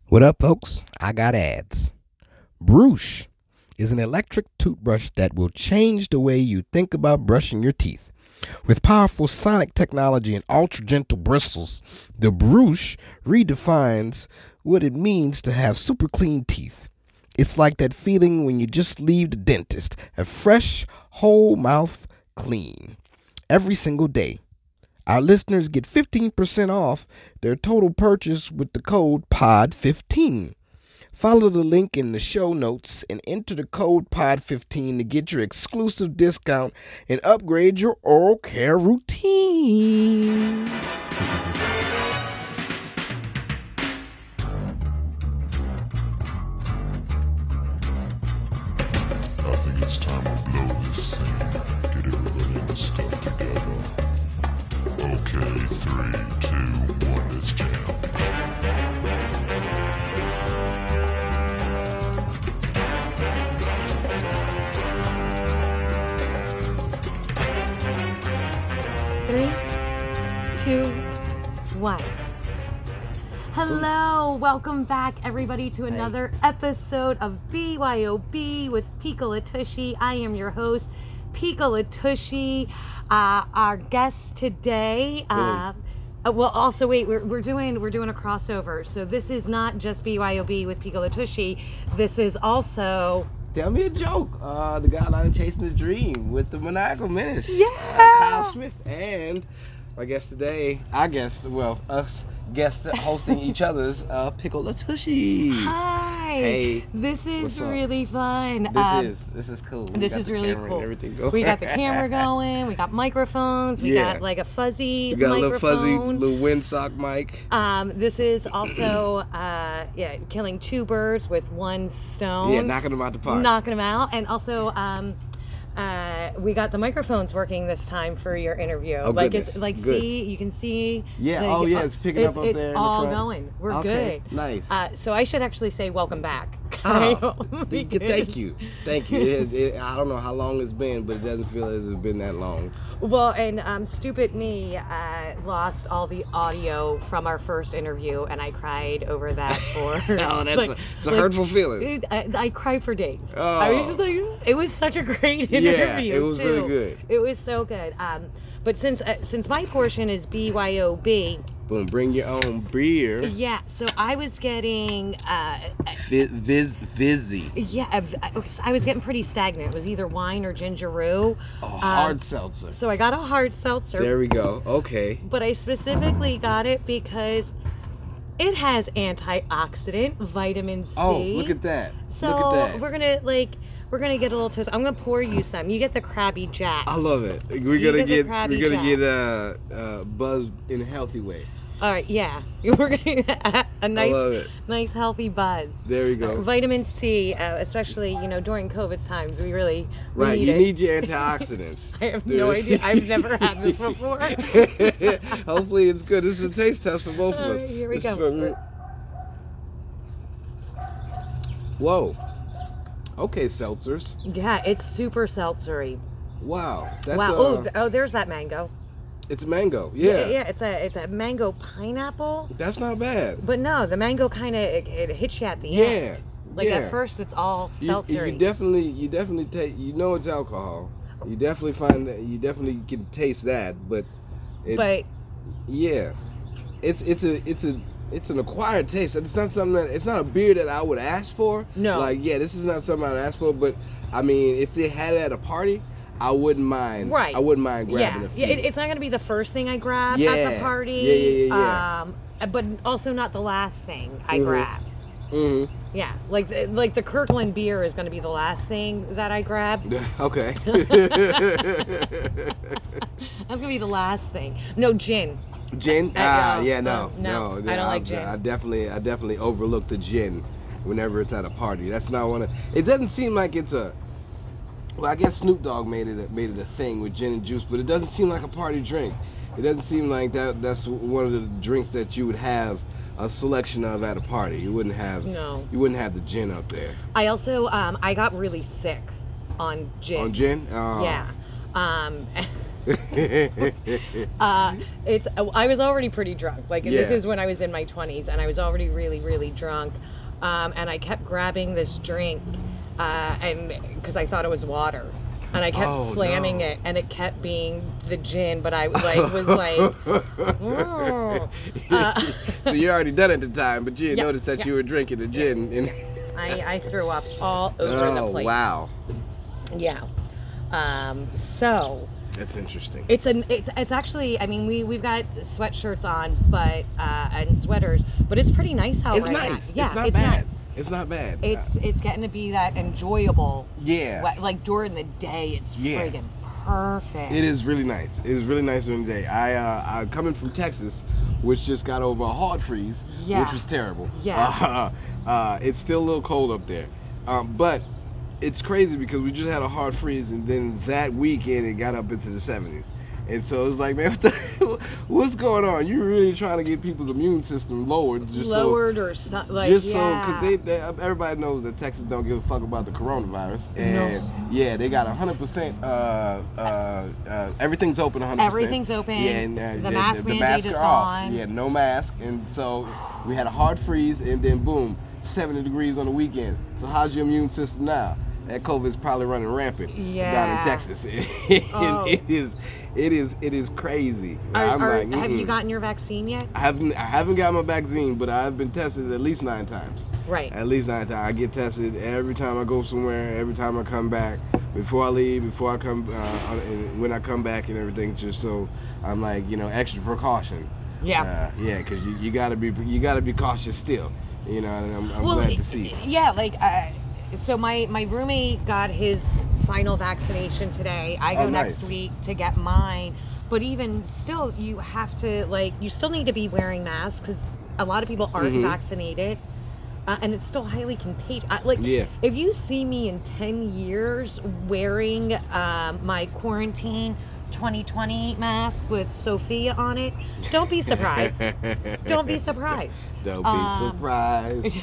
What up, folks? I got ads. Brush is an electric toothbrush that will change the way you think about brushing your teeth. With powerful sonic technology and ultra gentle bristles, the Brush redefines what it means to have super clean teeth. It's like that feeling when you just leave the dentist, a fresh, whole mouth clean, every single day. Our listeners get 15% off their total purchase with the code POD15. Follow the link in the show notes and enter the code POD15 to get your exclusive discount and upgrade your oral care routine. I think it's time to blow this scene. Get everybody in the stuff together. Okay, 3, 2, 1, let's jam. Three, two, one. Hello, welcome back everybody to another episode of BYOB with Pika Latushi. I am your host, Pika Latushi. Our guest today, well, also wait, we're doing a crossover. So this is not just BYOB with Pika Latushi. This is also Tell me a joke. The guy chasing the dream with the Maniacal Menace. Yeah. Kyle Smith and I guess today, us guests hosting each other's Pickle Latushi. Hi. Hey, This is what's up? really fun. This is cool. We This got is the really camera cool. and everything going. We got the camera going. We got microphones. We Yeah. got like a fuzzy We got a microphone. little fuzzy, little windsock mic. This is also killing two birds with one stone. Yeah, knocking them out the park. Knocking them out, and also we got the microphones working this time for your interview. Oh, like goodness. it's like Good. you can see. Yeah. the- It's picking up it's there. It's in all the front. going. We're Okay, good. nice. So I should actually say welcome back. Oh, Because- thank you. I don't know how long it's been, but it doesn't feel as it's been that long. Well, and stupid me lost all the audio from our first interview, and I cried over that for. Oh, it's a hurtful feeling. I cried for days. I was Oh. just like, it was such a great Yeah, interview. it was too. really good. It was so good. But since my portion is BYOB, Boom, bring your own beer. yeah. So I was getting. Vizzy. Yeah, I was getting pretty stagnant. It was either wine or gingeroo. A hard seltzer. So I got a hard seltzer. There we go. Okay. But I specifically got it because it has antioxidant vitamin C. Oh, look at that. So look at that. we're gonna get a little toast. I'm gonna pour you some. You get the Krabby Jacks. I love it. We're You gonna get the get Krabby buzz in a healthy way. All right, yeah. We're gonna get a I love nice, it. nice healthy buzz. There we go. Vitamin C, especially during COVID times, we really Right, need you it. need your antioxidants. I have no idea. I've never had this before. Hopefully it's good. This is a taste test for both of All us. right, here we This is go. Whoa. Okay, seltzers. Yeah, it's super seltzery. Wow. That's Wow. There's that mango. it's mango. Yeah. Yeah, it's a mango pineapple. That's not bad. But no, the mango kind of it hits you at the end. Yeah. Like yeah. at first, it's all You seltzery. definitely take. It's alcohol. You definitely find that. You definitely can taste that. But yeah, it's an acquired taste. It's not something it's not a beer that I would ask for. No. Like, yeah, this is not something I'd ask for. But I mean, if they had it at a party, I wouldn't mind. Right. I wouldn't mind grabbing a few. yeah. It's not gonna be the first thing I grab at Yeah. the party. Yeah. But also not the last thing I Mhm. grab. Mm-hmm. Yeah, like the Kirkland beer is gonna be the last thing that I grab. Okay. That's gonna be the last thing. No gin. Gin? No, Yeah, no, I don't like gin. I definitely overlook the gin whenever it's at a party. That's not one of. It doesn't seem like it's a. Well, I guess Snoop Dogg made it a thing with gin and juice, but it doesn't seem like a party drink. It doesn't seem like that's one of the drinks that you would have a selection of at a party. You wouldn't have. No. You wouldn't have the gin up there. I also I got really sick on gin. On gin? Yeah. I was already pretty drunk. Like, this Yeah. is when I was in my 20s, and I was already really, really drunk. And I kept grabbing this drink, and because I thought it was water, and I kept Oh, slamming no. it, and it kept being the gin. But I was like, "Mm." So you already done it at the time, but you didn't Yeah, notice that yeah. you were drinking the gin. And I threw up all over the place. Wow. Yeah. So That's interesting. it's actually, I mean, we've got sweatshirts on, but and sweaters, but it's pretty nice out It's right nice. now. Yeah, it's not it's bad. nice. It's not bad. It's getting to be that enjoyable. Yeah. Like during the day, it's Yeah. friggin' perfect. It is really nice. It is really nice during the day. I'm coming from Texas, which just got over a hard freeze, Yeah. which was terrible. Yeah. It's still a little cold up there, but it's crazy because we just had a hard freeze, and then that weekend it got up into the 70s. And so it's like, man, what's going on? You're really trying to get people's immune system lowered, Lowered or something. Like, just yeah. so, because everybody knows that Texas don't give a fuck about the coronavirus, and yeah, they got 100%. Everything's open 100%. Everything's open. Yeah, and The mask mandate masks is are off. gone. Yeah, no mask, and so we had a hard freeze, and then boom, 70 degrees on the weekend. So how's your immune system now? That COVID's probably running rampant down Yeah. in Texas. Oh. It is crazy. Have you gotten your vaccine yet? I haven't got my vaccine, but I've been tested at least 9 times. Right. At least 9 times. I get tested every time I go somewhere, every time I come back, before I leave, before I come, and when I come back and everything. Just so I'm like, extra precaution. Yeah. Yeah, because you gotta be cautious still. And I'm glad to see. Yeah, like so my roommate got his final vaccination today. I go Oh, nice. next week to get mine. But even still, you have to, you still need to be wearing masks because a lot of people aren't vaccinated. And it's still highly contagious. Yeah. If you see me in 10 years wearing my quarantine 2020 mask with Sophia on it, don't be surprised. Don't be surprised. Don't be surprised.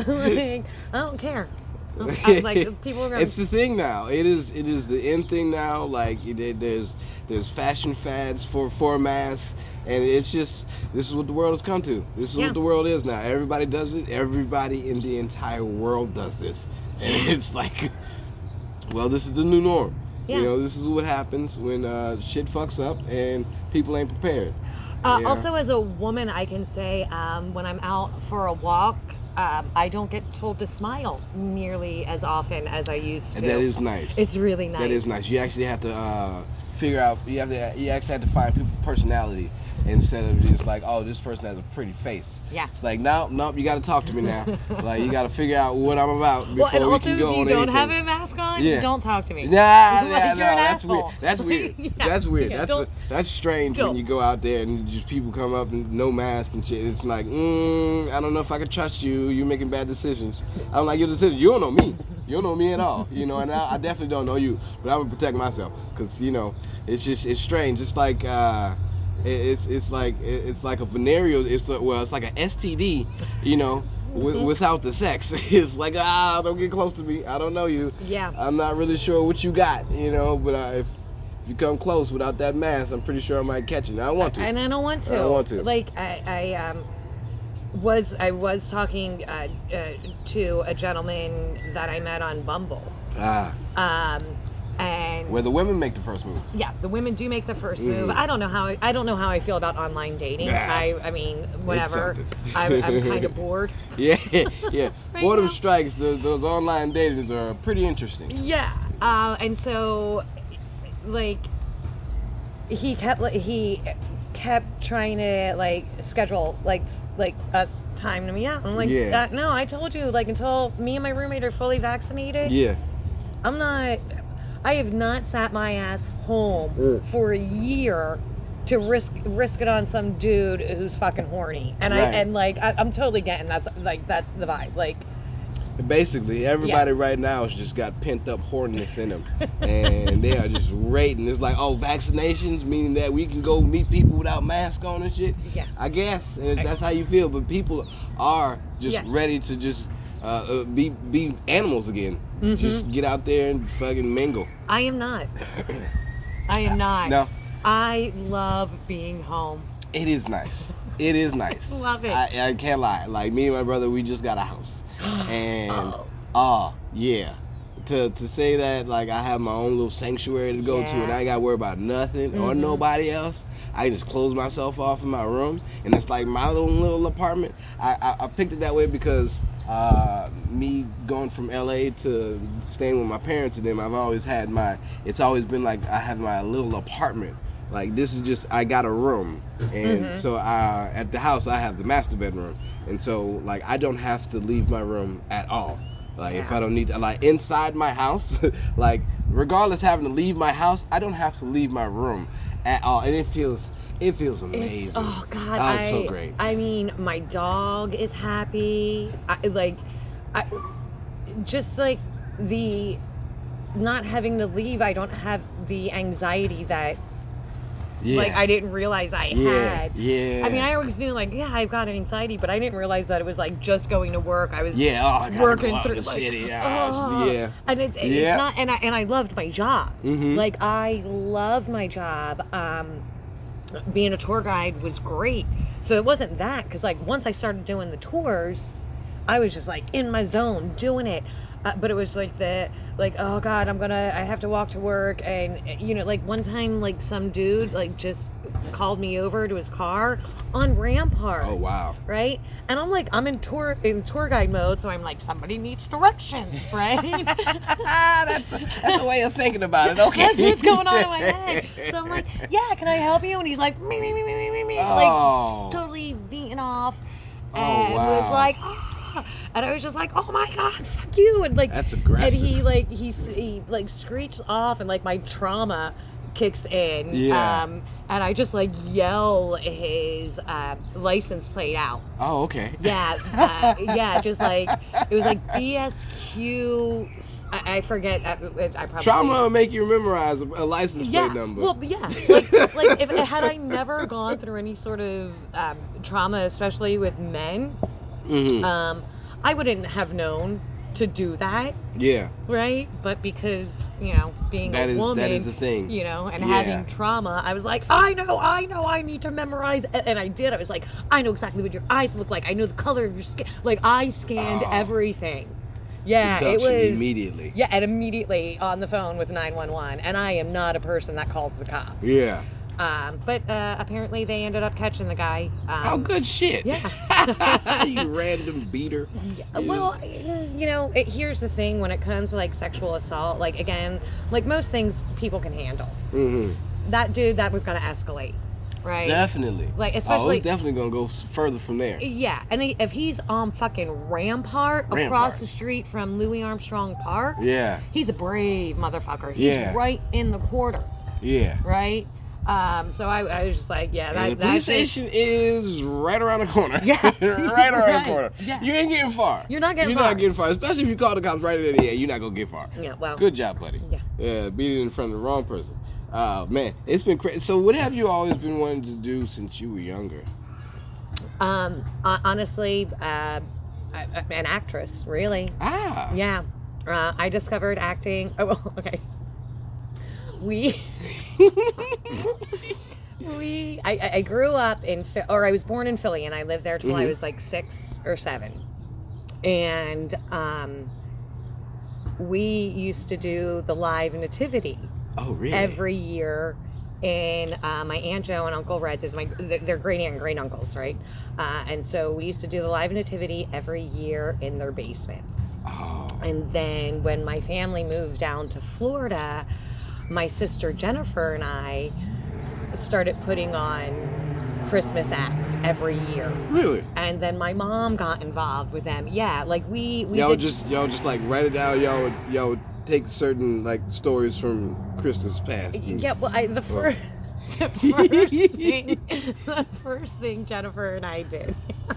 I don't care. People are gonna. It's the thing now. It is the in thing now. Like there's fashion fads for masks, and it's just, this is what the world has come to. This is what the world is now. Everybody does it. Everybody in the entire world does this, and it's like, well, this is the new norm. Yeah. This is what happens when shit fucks up and people ain't prepared. Also, as a woman, I can say when I'm out for a walk, I don't get told to smile nearly as often as I used to. And that is nice. It's really nice. That is nice. You actually have to figure out. You actually have to find people's personality instead of just like, oh, this person has a pretty face. Yeah. It's like, nope, you got to talk to me now. Like, you got to figure out what I'm about before Well, and we also, can go if you on don't anything. have a mask on, Yeah. don't talk to me. Nah, Like, you're an that's weird. asshole. That's weird. Yeah. That's weird. Yeah, That's strange don't. when you go out there and just people come up and no mask and shit. It's like, I don't know if I can trust you. You're making bad decisions. I don't like your decisions. You don't know me. You don't know me at all. And I definitely don't know you. But I'm gonna protect myself because it's strange. It's like it's like a venereal. It's like an STD. Without the sex. It's like, don't get close to me. I don't know you. Yeah. I'm not really sure what you got, but if you come close without that mask, I'm pretty sure I might catch it. I don't want to. And I don't want to. I don't want to. Like I was talking to a gentleman that I met on Bumble. And Where the women make the first move. yeah, the women do make the first move. I don't know how I feel about online dating. Nah. I mean, whatever. something. I'm kind of bored. Yeah. Boredom now. strikes. Those online datings are pretty interesting. Yeah. And so, he kept trying to schedule us time to meet out. I'm like, Yeah. no, I told you until me and my roommate are fully vaccinated. Yeah. I have not sat my ass home for a year to risk it on some dude who's fucking horny. And Right. I'm totally getting that's the vibe. Basically, everybody right now has just got pent up horniness in them, and they are just rating. It's like, oh, vaccinations, meaning that we can go meet people without masks on and shit. Yeah. I guess and that's how you feel, but people are just Yeah. ready to just be animals again. Just get out there and fucking mingle. I am not. I am not. No, I love being home. It is nice. It is nice. Love it. I can't lie. Like, me and my brother, we just got a house. And, yeah. To say that, like, I have my own little sanctuary to go to and I ain't got to worry about nothing or nobody else. I just close myself off in my room. And it's like my little apartment. I picked it that way because me going from LA to staying with my parents and them, it's always been like I have my little apartment. Like, this is just, I got a room. And so at the house, I have the master bedroom. And so, like, I don't have to leave my room at all. Like, if I don't need to, like, inside my house, like, regardless having to leave my house, I don't have to leave my room at all. And it feels amazing. Oh, God. It's so great. I mean, my dog is happy. Just like the not having to leave, I don't have the anxiety that like I didn't realize I had. Yeah. I mean, I always knew like, I've got anxiety, but I didn't realize that it was like just going to work. I was working through the city. And it's not, and I loved my job. Like, I loved my job. Being a tour guide was great. So it wasn't that, because like once I started doing the tours, I was just like in my zone doing it. But it was like oh God, I have to walk to work. And, you know, like one time, like some dude, like just called me over to his car on Rampart. Oh, wow. Right? And I'm like, I'm in tour guide mode. So I'm like, somebody needs directions, right? That's a way of thinking about it. Okay. That's what's going on in my head. So I'm like, yeah, can I help you? And he's like, me. Like totally beaten off. And was like, and I was just like, oh my God, fuck you. And like, that's aggressive. And he screeched off, and like my trauma kicks in. Yeah. And I just like yell his license plate out. Oh, okay. Yeah. Just like, it was like BSQ. I forget. I probably. Trauma will make you memorize a license plate number. Well, yeah. Like if had I never gone through any sort of trauma, especially with men. I wouldn't have known to do that. Yeah. Right? But because, you know, being a woman. That is a thing. You know, and having trauma, I was like, I know, I need to memorize. And I did. I was like, I know exactly what your eyes look like. I know the color of your skin. Like, I scanned everything. Yeah, Deduction it was. Immediately. Yeah, and immediately on the phone with 911. And I am not a person that calls the cops. Yeah. But apparently they ended up catching the guy. Oh, good shit. Yeah. You random beater. Yeah. Well, you know, here's the thing when it comes to like sexual assault, like again, like most things people can handle. That dude, that was going to escalate, right? Definitely. Like, especially. It's definitely going to go further from there. Yeah. And if he's on fucking Rampart across the street from Louis Armstrong Park. Yeah. He's a brave motherfucker. He's right in the quarter. Yeah. Right? So I was just like, the police station is right around the corner. Yeah. Right around the corner. Yeah. You ain't getting far. You're not getting far. Especially if you call the cops right in there. You're not going to get far. Yeah, well. Good job, buddy. Yeah. Beat it in front of the wrong person. Man, it's been crazy. So what have you always been wanting to do since you were younger? Honestly, an actress, really. Yeah. I discovered acting. Oh, well, okay. I grew up I was born in Philly, and I lived there till I was like 6 or 7. And we used to do the live nativity. Oh, really? Every year. And my Aunt Jo and Uncle Red's they're great aunt and great uncles, right? And so we used to do the live nativity every year in their basement. Oh. And then when my family moved down to Florida, my sister Jennifer and I started putting on Christmas acts every year. Really? And then my mom got involved with them. Yeah, like we y'all just like write it down. Y'all would take certain like stories from Christmas past. Yeah, well, the first thing Jennifer and I did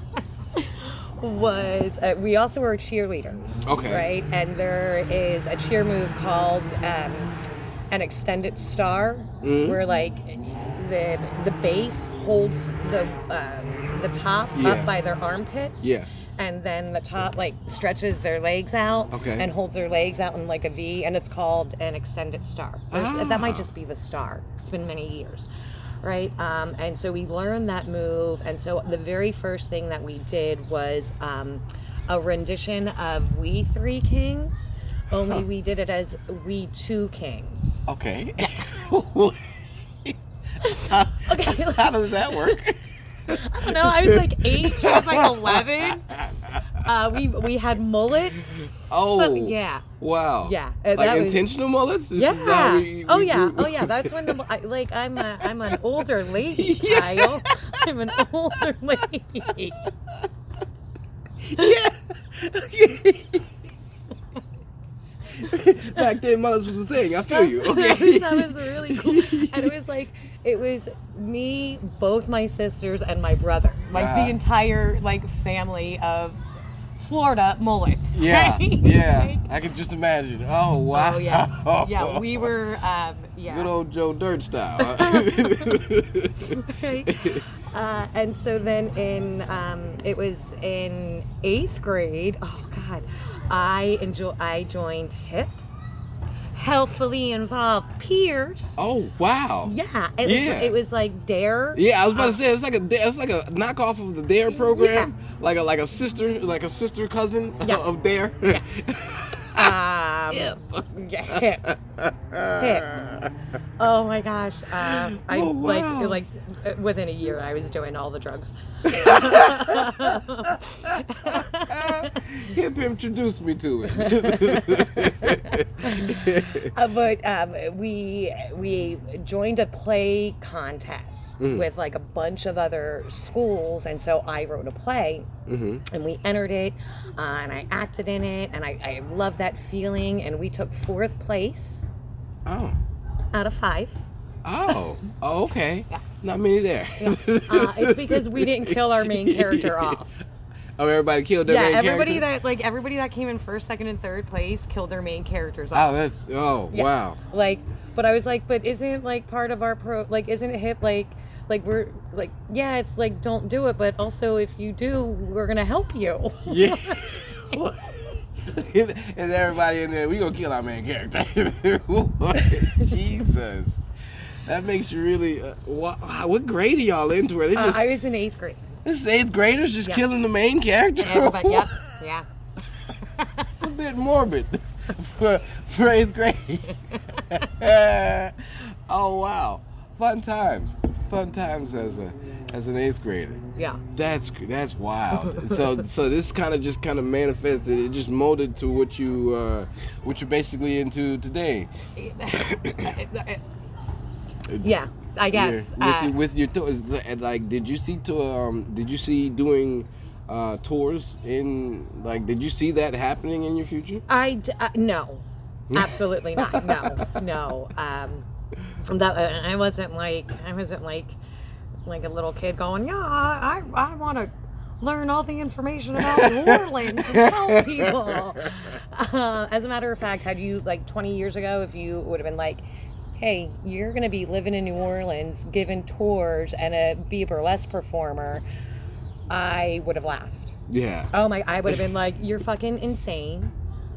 was we also were cheerleaders. Okay. Right, and there is a cheer move called an extended star, where like the base holds the top up by their armpits. Yeah. and then the top like stretches their legs out Okay. and holds their legs out in like a V, and it's called an extended star. That might just be the star. It's been many years, right? And so we learned that move, and so the very first thing that we did was a rendition of We Three Kings, only we did it as We Two Kings. Okay. Okay. How does that work? I don't know. I was like 8. She was like 11. We had mullets. Oh. So, yeah. Wow. Yeah. Like that was, intentional mullets? This yeah. is how we Oh yeah. grew- Oh yeah. That's when I'm an older lady, Yeah. Kyle. I'm an older lady. Yeah. Back then, mullets was a thing. I feel you. Okay. That was really cool. And it was me, both my sisters, and my brother. Like the entire like family of Florida mullets. Yeah. Right? Yeah. Like, I can just imagine. Oh wow. oh yeah. Yeah. We were. Yeah. Good old Joe Dirt style. Right. And so then it was in 8th grade. Oh God, I joined HIP, Healthfully Involved Peers. Oh wow. Yeah, Yeah. it was like DARE. Yeah, I was about to say it's like a knockoff of the Dare program, like a sister cousin Yeah. of Dare. Yeah. Yep. Yeah, HIP. Oh my gosh. I Oh, wow. like within a year I was doing all the drugs. Hip introduced me to it. But we joined a play contest with like a bunch of other schools, and so I wrote a play, Mm-hmm. and we entered it, and I acted in it, and I love that feeling, and we took 4th place Oh. out of 5. Oh. Oh, okay. Yeah. Not many there. It's because we didn't kill our main character off. Oh, everybody killed their main everybody character? everybody that came in 1st, 2nd, and 3rd place killed their main characters Oh, off. Yeah. Wow. Like, but I was like, but isn't like part of our isn't it HIP like we're like, yeah, it's like don't do it, but also if you do, we're gonna help you. Yeah. And everybody in there, we gonna kill our main character. Jesus. That makes you really. What grade are y'all into? Are they just I was in 8th grade. this is 8th graders just Yeah. killing the main character? Everybody, yep, yeah. It's a bit morbid for 8th grade. Oh wow, fun times as an 8th grader. Yeah. That's wild. So this kind of manifested. It just molded to what you're basically into today. Yeah, I guess. With your tours, like, did you see doing tours in, like, did you see that happening in your future? No, absolutely not. No. I wasn't like a little kid going, yeah, I want to learn all the information about New Orleans and tell people. As a matter of fact, had you like 20 years ago, if you would have been like, hey, you're going to be living in New Orleans, giving tours, and be a burlesque performer, I would have laughed. Yeah. Oh my, I would have been like, you're fucking insane.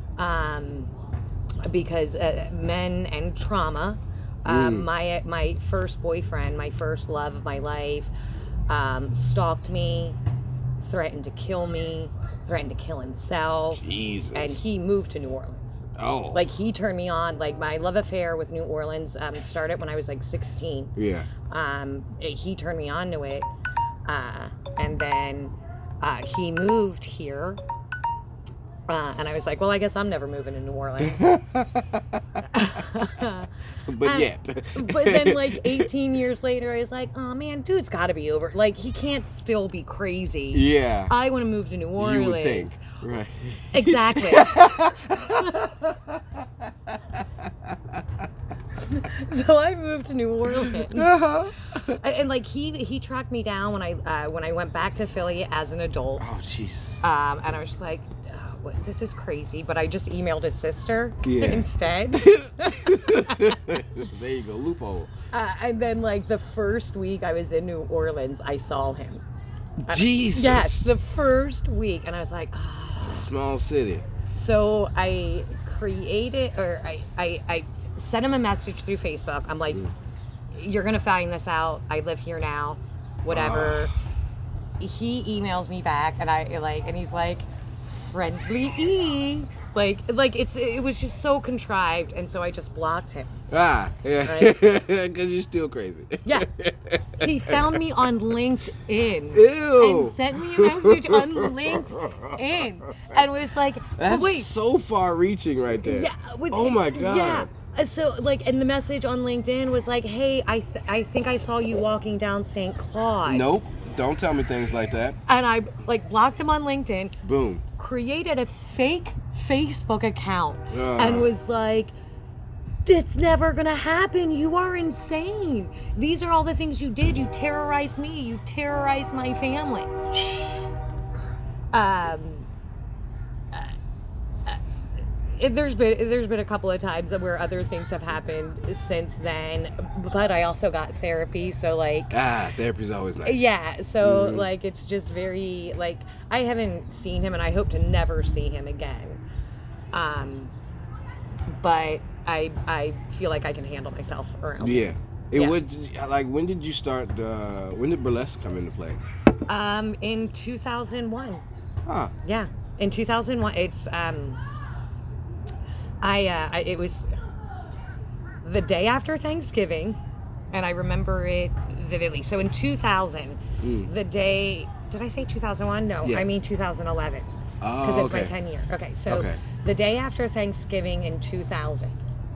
Because men and trauma. My first boyfriend, my first love of my life, stalked me, threatened to kill me, threatened to kill himself. Jesus. And he moved to New Orleans. Oh. Like, he turned me on. Like, my love affair with New Orleans started when I was like 16. Yeah. He turned me on to it. And then he moved here. And I was like, well, I guess I'm never moving to New Orleans. But then, like, 18 years later, I was like, oh, man, dude's got to be over. Like, he can't still be crazy. Yeah. I want to move to New Orleans. You would think. Right. Exactly. So I moved to New Orleans. And, like, he tracked me down when I went back to Philly as an adult. Oh, jeez. And I was just like, this is crazy, but I just emailed his sister instead. There you go, loophole. And then, like, the first week I was in New Orleans, I saw him. Jesus. Yes, the first week. And I was like, ah. It's a small city. So I created, or I sent him a message through Facebook. I'm like, you're going to find this out. I live here now, whatever. He emails me back and he's like, friendly E. Like it was just so contrived. And so I just blocked him. Yeah. Right? Because you're still crazy. Yeah. He found me on LinkedIn. Ew. And sent me a message on LinkedIn. And was like, That's wait. so far reaching right there. Yeah. Oh my God. Yeah. So, and the message on LinkedIn was like, hey, I think I saw you walking down St. Claude. Nope. Don't tell me things like that. And I, blocked him on LinkedIn. Boom. Created a fake Facebook account. And was like, it's never gonna happen. You are insane. These are all the things you did. You terrorized me. You terrorized my family. There's been a couple of times where other things have happened since then, but I also got therapy, so therapy's always nice. Yeah, so it's just very I haven't seen him and I hope to never see him again. But I feel like I can handle myself around. Yeah. It would when did you start when did burlesque come into play? In 2001. Ah. Yeah. In 2001 it's it was the day after Thanksgiving, and I remember it vividly. So in 2000, the day, did I say 2001? No, Yeah. I mean 2011. Oh, Because it's okay. my 10 year. Okay, so the day after Thanksgiving in 2000,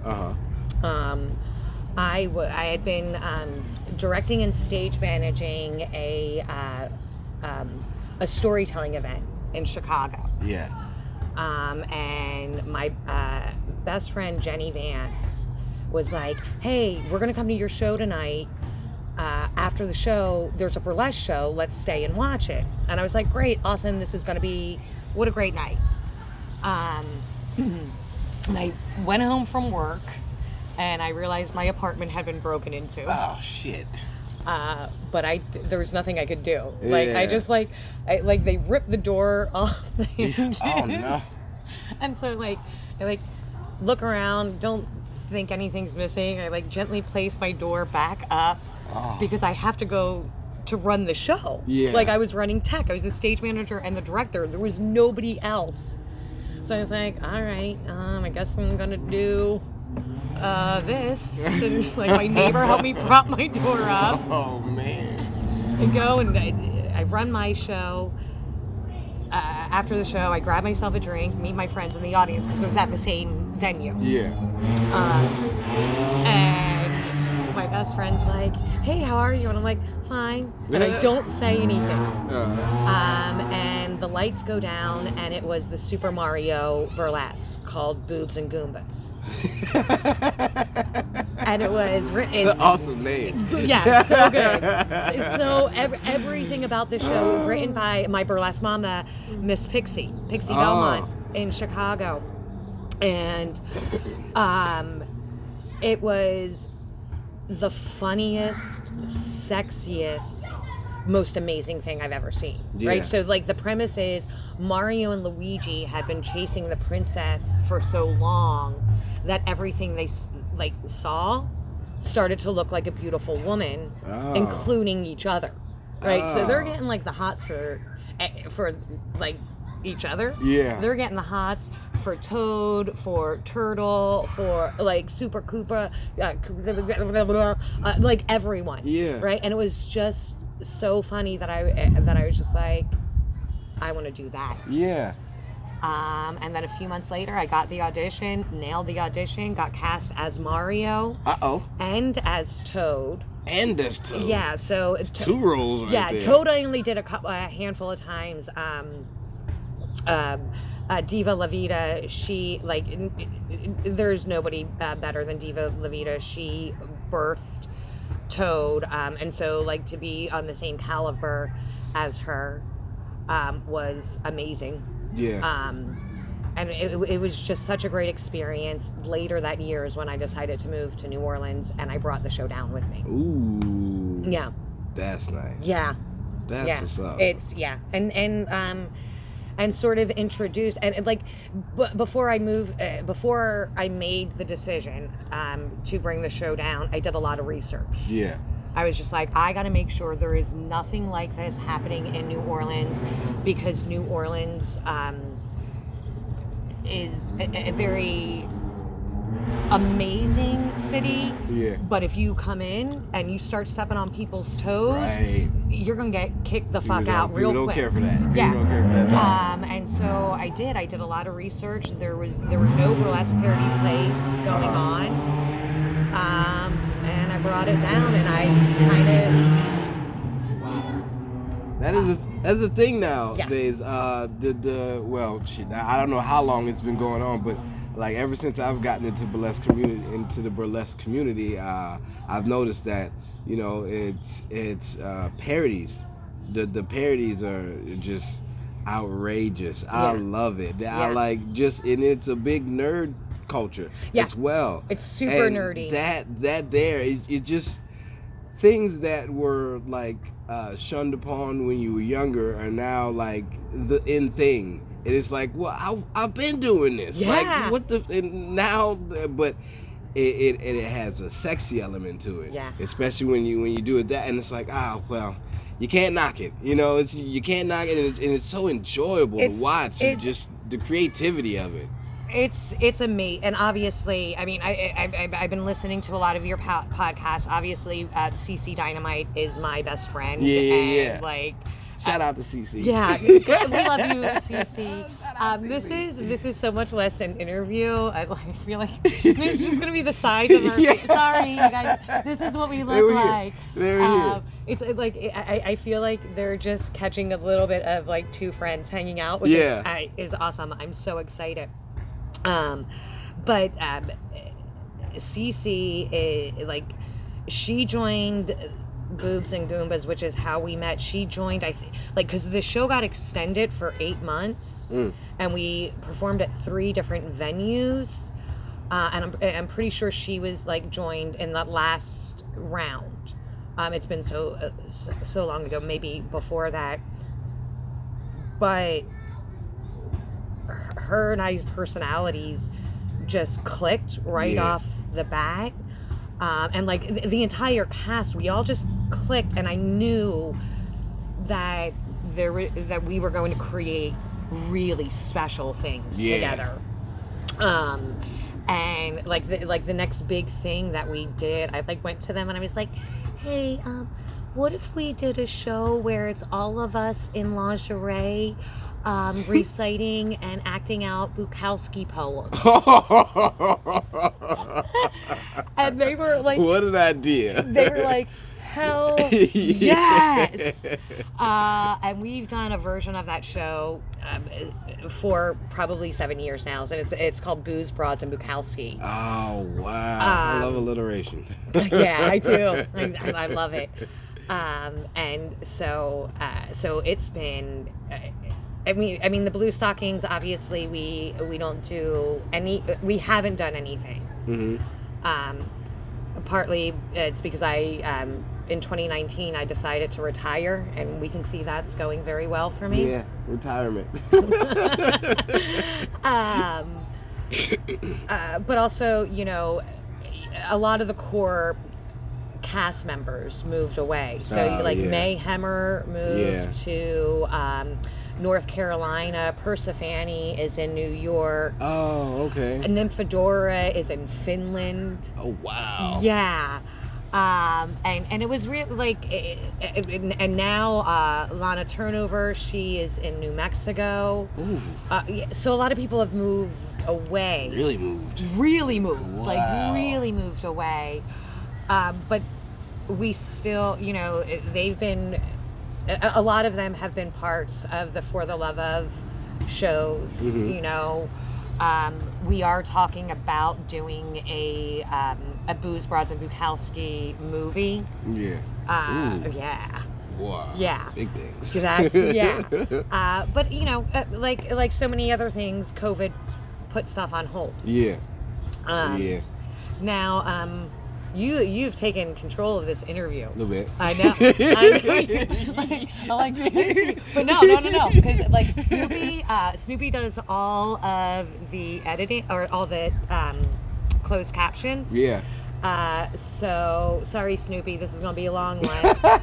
I had been directing and stage managing a storytelling event in Chicago. Yeah. And my best friend Jenny Vance was like, hey, we're gonna come to your show tonight. After the show, there's a burlesque show, let's stay and watch it. And I was like, great, awesome, this is gonna be, what a great night. And I went home from work and I realized my apartment had been broken into. Oh shit. But there was nothing I could do. I just they ripped the door off the hinges. Oh no. And so I look around, don't think anything's missing. I gently place my door back up because I have to go to run the show. Yeah. I was running tech. I was the stage manager and the director. There was nobody else. So I was like, all right, I guess I'm gonna do this. And just my neighbor helped me prop my door up. Oh man. I go and I run my show. After the show, I grab myself a drink, meet my friends in the audience because it was at the same venue. Yeah. And my best friend's like, hey, how are you? And I'm like, fine. And I don't say anything. And the lights go down, and it was the Super Mario burlesque called Boobs and Goombas. And it was written. It's an awesome name. Yeah, so good. So everything about the show written by my burlesque mama, Miss Pixie Belmont in Chicago, and it was the funniest, sexiest, most amazing thing I've ever seen. Yeah. Right? So the premise is Mario and Luigi had been chasing the princess for so long that everything they saw started to look like a beautiful woman, including each other. Right? So they're getting the hots for each other. Yeah. They're getting the hots for Toad, for Turtle, for Super Koopa, everyone. Yeah. Right? And it was just so funny that I was just like, I want to do that. Yeah. And then a few months later, I got the audition, nailed the audition, got cast as Mario. And as Toad. And as Toad. Yeah, so it's two roles right there. Toad I only did a handful of times. Diva La Vida, she there's nobody better than Diva La Vida. She birthed Toad, and so to be on the same caliber as her was amazing. Yeah. And it was just such a great experience. Later that year is when I decided to move to New Orleans, and I brought the show down with me. Ooh. Yeah. That's nice. Yeah. That's what's up. It's and sort of introduce and like before I made the decision to bring the show down, I did a lot of research. Yeah. I was just like, I got to make sure there is nothing like this happening in New Orleans, because New Orleans is a very amazing city. Yeah. But if you come in and you start stepping on people's toes, Right. you're gonna get kicked the fuck out real People quick. don't care for that. Yeah. People don't care for that. And so I did a lot of research. There were no burlesque parody plays going on. And I brought it down, and I kind That's a thing nowadays. I don't know how long it's been going on, but like ever since I've gotten into the burlesque community, I've noticed that, you know, it's parodies. The parodies are just outrageous. I love it. I like and it's a big nerd culture as well. It's super and nerdy. It just things that were like shunned upon when you were younger are now like the in thing. And it's like, well, I've been doing this. Yeah. Like, what the... And now... But it has a sexy element to it. Yeah. Especially when you do it that... And it's like, well, you can't knock it. You know, you can't knock it. And it's so enjoyable to watch. And just the creativity of it. It's amazing. And obviously, I mean, I've been listening to a lot of your podcasts. Obviously, CC Dynamite is my best friend. Yeah. Like... Shout out to CC. Yeah, we love you, CC. This is so much less an interview. I feel like there's just gonna be the sides of our face. Sorry, you guys. This is what we look like. They're here. It's like I feel like they're just catching a little bit of like two friends hanging out, which is awesome. I'm so excited. But CC is like, she joined Boobs and Goombas, which is how we met. She joined, because the show got extended for 8 months, and we performed at 3 different venues, and I'm pretty sure she was like joined in that last round. It's been so long ago, maybe before that, but her and I's personalities just clicked right off the bat. And like the entire cast, we all just clicked, and I knew that we were going to create really special things together. And like the next big thing that we did, I like went to them and I was like, hey, what if we did a show where it's all of us in lingerie, reciting and acting out Bukowski poems? And they were like, what an idea. They were like, hell yes. And we've done a version of that show for probably 7 years now, and it's called Booze, Broads, and Bukowski. Oh wow. I love alliteration. Yeah, I do. I love it. And so it's been I mean the Blue Stockings, obviously we don't do we haven't done anything. Mm-hmm. Partly it's because in 2019 I decided to retire, and we can see that's going very well for me. Yeah, retirement. But also, you know, a lot of the core cast members moved away. So May Hemmer moved to North Carolina. Persephone is in New York. Oh, okay. Nymphadora is in Finland. Oh, wow. Yeah. And it was really like, and now Lana Turnover, she is in New Mexico. Ooh. So a lot of people have moved away. Really moved. Wow. Like really moved away. But we still, you know, they've been, a lot of them have been parts of the For the Love of shows. Mm-hmm. You know, we are talking about doing a Booze, Broads, and Bukowski movie. Yeah. Yeah. Wow. Yeah. Big things. That's, yeah. But you know, like so many other things, COVID put stuff on hold. Yeah. Yeah. Now, You've taken control of this interview. A little bit. I know. I like but no. Because like Snoopy does all of the editing or all the closed captions. Yeah. So sorry, Snoopy. This is gonna be a long one.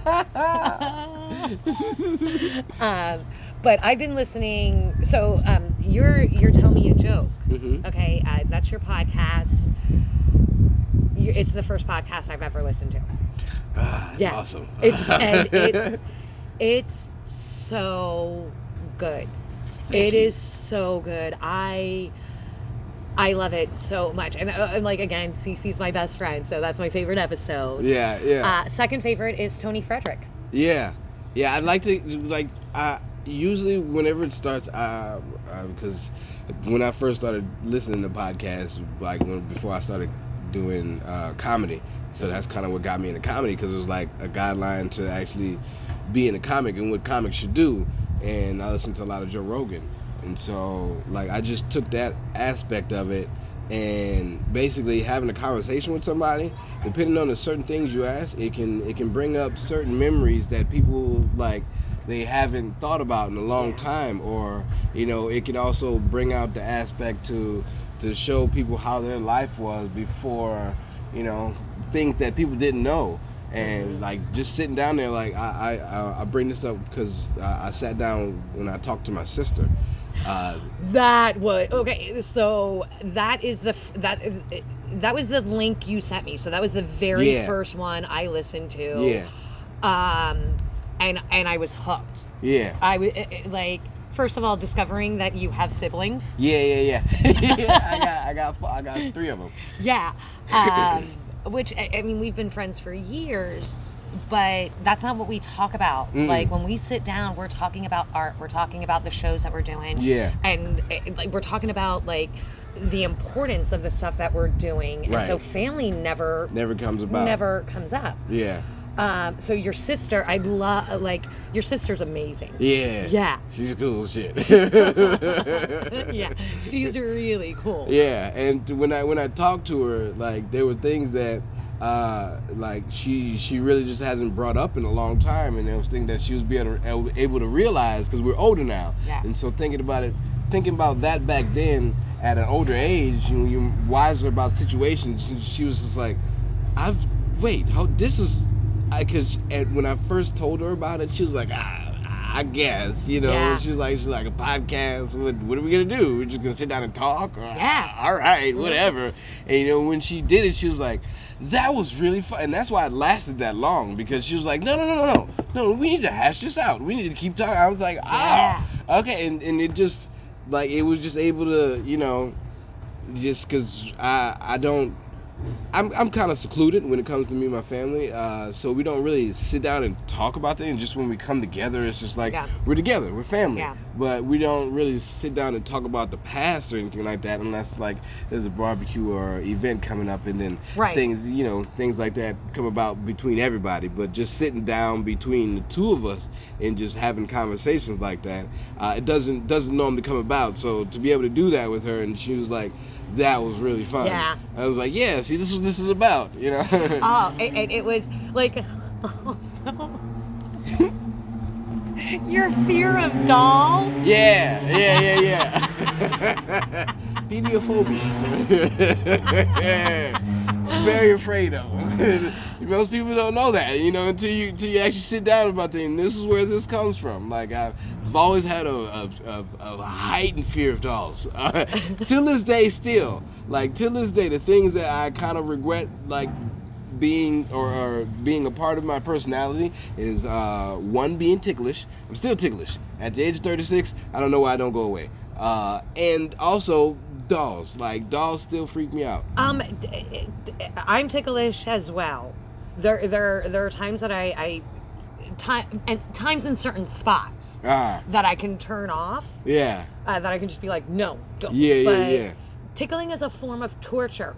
But I've been listening. So you're telling me a joke. Mm-hmm. Okay, that's your podcast. It's the first podcast I've ever listened to. That's awesome. It's so good. It is so good. I love it so much. And like, again, Cece's my best friend, so that's my favorite episode. Yeah. Second favorite is Tony Frederick. Yeah. I'd like to usually whenever it starts, because when I first started listening to podcasts, like before I started doing comedy, so that's kind of what got me into comedy, because it was like a guideline to actually be in a comic and what comics should do. And I listened to a lot of Joe Rogan, and so like I just took that aspect of it, and basically having a conversation with somebody, depending on the certain things you ask, it can bring up certain memories that people like they haven't thought about in a long time, or it can also bring out the aspect to show people how their life was before, things that people didn't know. And like just sitting down there, like I bring this up because I sat down when I talked to my sister. That was okay. So that is that was the link you sent me. So that was the very first one I listened to. Yeah. And I was hooked. Yeah. I was like, first of all, discovering that you have siblings. Yeah. I got 3 of them. Yeah. Which, I mean, we've been friends for years, but that's not what we talk about. Like, when we sit down, we're talking about art, we're talking about the shows that we're doing. Yeah. And, like, we're talking about, like, the importance of the stuff that we're doing. And so family never comes about. Never comes up. Yeah. So your sister, I love, like, your sister's amazing. Yeah. Yeah. She's cool as shit. Yeah. She's really cool. Yeah. And when I talked to her, like, there were things that, like, she really just hasn't brought up in a long time. And there was things that she was able to realize because we're older now. Yeah. And so thinking about that back then at an older age, you're wiser about situations. She was just like, because when I first told her about it, she was like, I guess, Yeah. She's like a podcast. What are we gonna do? We're just gonna sit down and talk? Yeah. All right, whatever. And when she did it, she was like, that was really fun. And that's why it lasted that long, because she was like, no, we need to hash this out. We need to keep talking. I was like, okay. And it just, like, it was just able to, just because I'm kind of secluded when it comes to me and my family, so we don't really sit down and talk about things. Just when we come together, it's just like we're together, we're family. Yeah. But we don't really sit down and talk about the past or anything like that, unless like there's a barbecue or event coming up, and then things like that come about between everybody. But just sitting down between the two of us and just having conversations like that, it doesn't normally come about. So to be able to do that with her, and she was like, that was really fun. Yeah. I was like, yeah, see, this is what this is about, Oh, it was like, also, your fear of dolls. Yeah. Pediophobia. Very afraid of them. Most people don't know that, until you actually sit down about things. This is where this comes from. Like, I've always had a heightened fear of dolls. Till this day, still. Like, till this day, the things that I kind of regret, like, being or being a part of my personality is, one, being ticklish. I'm still ticklish. At the age of 36, I don't know why I don't go away. And also, dolls. Like, dolls still freak me out. I'm ticklish as well. There are times that times in certain spots that I can turn off. Yeah. That I can just be like, no, don't. Yeah. Tickling is a form of torture.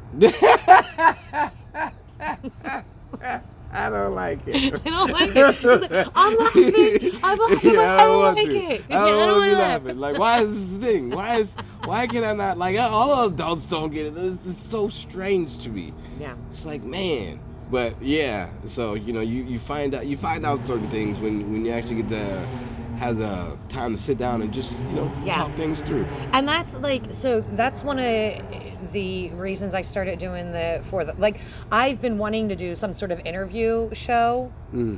I don't like it. I don't like it. I'm laughing. I don't like it. I don't want to be laughing. Like, why is this a thing? Why can I not? Like, all adults don't get it. It's just so strange to me. Yeah. It's like, man. But yeah, so you find out certain things when you actually get to have the time to sit down and just talk things through. And that's that's one of the reasons I started doing I've been wanting to do some sort of interview show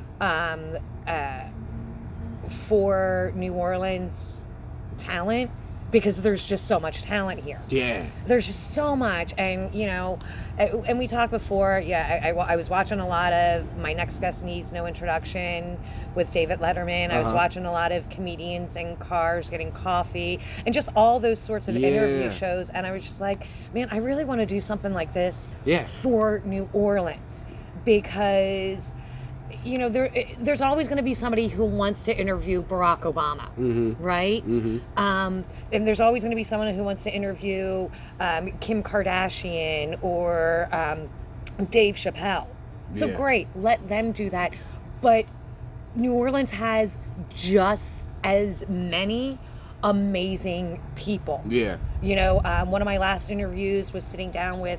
for New Orleans talent, because there's just so much talent here. Yeah. There's just so much. And, and we talked before, I was watching a lot of My Next Guest Needs No Introduction with David Letterman. I was watching a lot of comedians in cars getting coffee and just all those sorts of interview shows. And I was just like, man, I really want to do something like this for New Orleans, because there's always going to be somebody who wants to interview Barack Obama, right? And there's always going to be someone who wants to interview Kim Kardashian or Dave Chappelle. So great, let them do that. But New Orleans has just as many amazing people. Yeah. One of my last interviews was sitting down with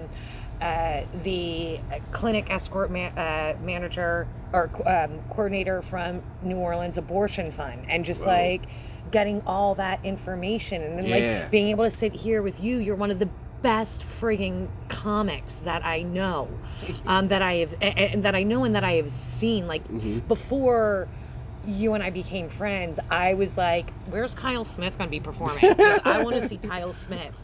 the clinic escort manager or coordinator from New Orleans Abortion Fund, and just getting all that information, and then being able to sit here with you. You're one of the best frigging comics that I know, that I have seen. Before you and I became friends, I was like, where's Kyle Smith going to be performing? Because I want to see Kyle Smith.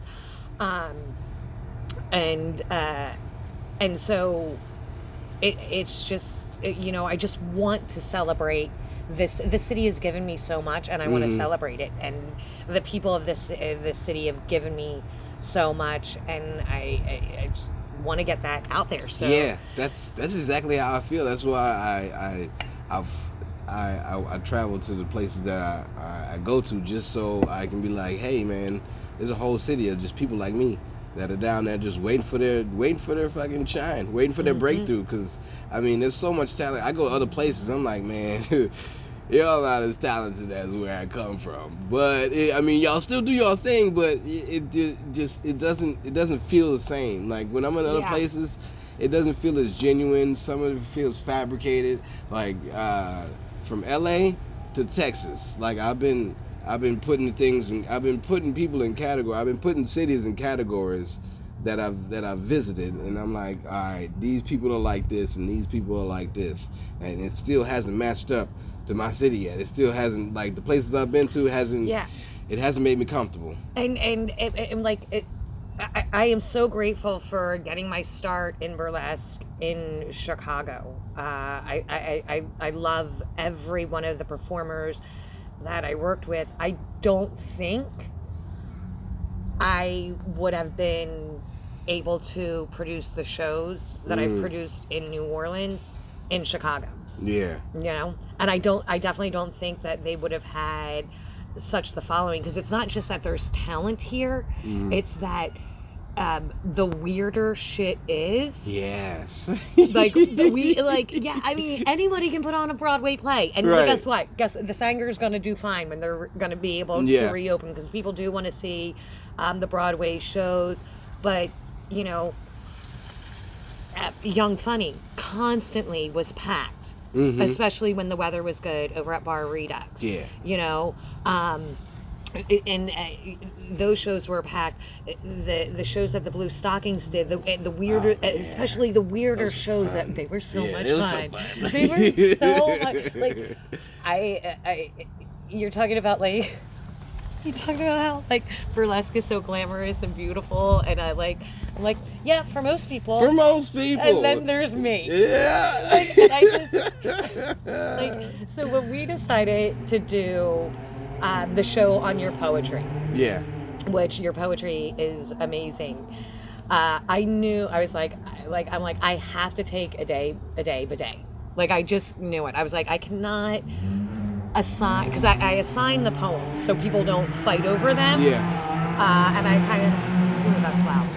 And so it's just, I just want to celebrate this. The city has given me so much, and I want to celebrate it. And the people of this city have given me so much, and I just want to get that out there. So yeah, that's exactly how I feel. That's why I travel to the places that I go to, just so I can be like, hey man, there's a whole city of just people like me that are down there just waiting for their fucking shine, waiting for their breakthrough. Because there's so much talent. I go to other places, I'm like, man, y'all not as talented as where I come from. But y'all still do your thing, but it doesn't feel the same. Like when I'm in other places, it doesn't feel as genuine. Some of it feels fabricated. Like from LA to Texas, like I've been putting things, and I've been putting people in categories. I've been putting cities in categories that I've visited, and I'm like, all right, these people are like this, and these people are like this, and it still hasn't matched up to my city yet. It still hasn't, like the places I've been to hasn't. Yeah. It hasn't made me comfortable. And I am so grateful for getting my start in burlesque in Chicago. I love every one of the performers that I worked with. I don't think I would have been able to produce the shows that I've produced in New Orleans in Chicago. Yeah. And I definitely don't think that they would have had such the following, because it's not just that there's talent here, it's that the weirder shit is. Yes. Anybody can put on a Broadway play. And guess what? The Sanger's going to do fine when they're going to be able to reopen, because people do want to see the Broadway shows. But, Young Funny constantly was packed, especially when the weather was good over at Bar Redux. Yeah. And those shows were packed. The shows that the Blue Stockings did, the weirder, especially the weirder shows, that they were so much fun. They were so much. Like, you're talking about how burlesque is so glamorous and beautiful, and I'm like, yeah, for most people. For most people. And then there's me. Yeah. So when we decided to do the show on your poetry. Yeah. Which your poetry is amazing. I knew, I was like, I have to take a day bidet. Like, I just knew it. I was like, I cannot assign, because I assign the poems so people don't fight over them. Yeah. And I kind of, that's loud.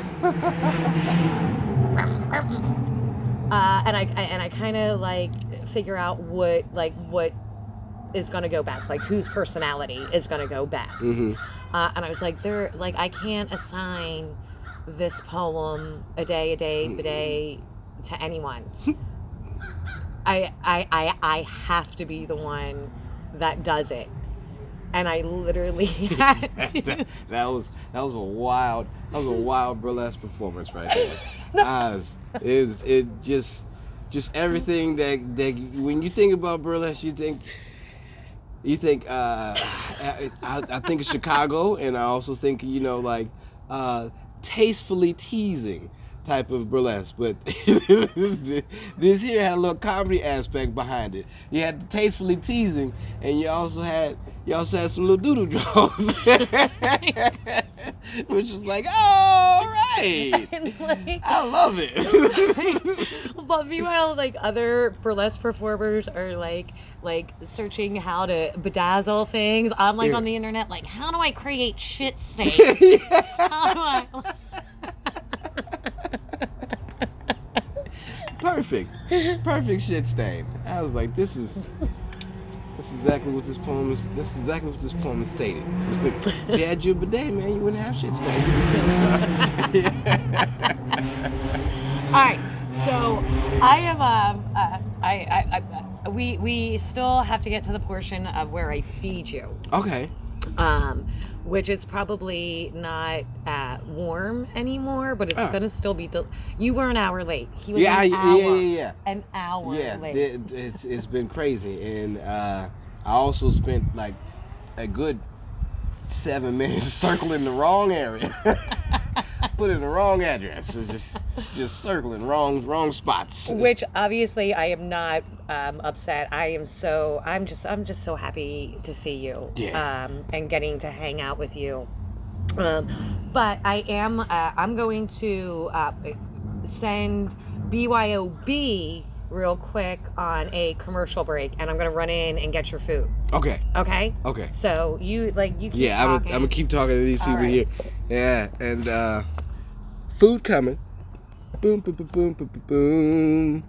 And I kind of figure out what is going to go best, whose personality is going to go best. And I was like, I can't assign this poem a day bidet to anyone. I have to be the one that does it. And I literally had to. that was a wild burlesque performance right there. It just everything that when you think about burlesque, you think I think of Chicago, and I also think like tastefully teasing type of burlesque, but this here had a little comedy aspect behind it. You had the tastefully teasing, and you also had some little doodle draws, which was like, all right, like, I love it. But meanwhile, like other burlesque performers are like searching how to bedazzle things. I'm like on the internet, like, how do I create shit stains? How do I? Perfect shit stain. I was like, this is exactly what this poem is. This is exactly what this poem is stating. If you had your bidet, man, you wouldn't have shit stains. All right, so I am. We still have to get to the portion of where I feed you. Okay. Which it's probably not warm anymore, but it's gonna still be. You were an hour late. He was an hour late. It's been crazy, and I also spent like a good 7 minutes circling the wrong area, put in the wrong address, just circling wrong spots. Which obviously I am not upset. I'm just so happy to see you, and getting to hang out with you. But I am. I'm going to send BYOB real quick on a commercial break, and I'm going to run in and get your food. Okay. Okay. Okay. So you keep Yeah, I'm gonna keep talking to these people here. Yeah, and food coming. Boom, boom, boom, boom, boom, boom, boom.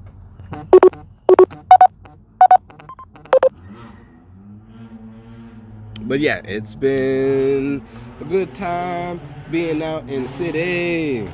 But yeah, it's been a good time being out in the city.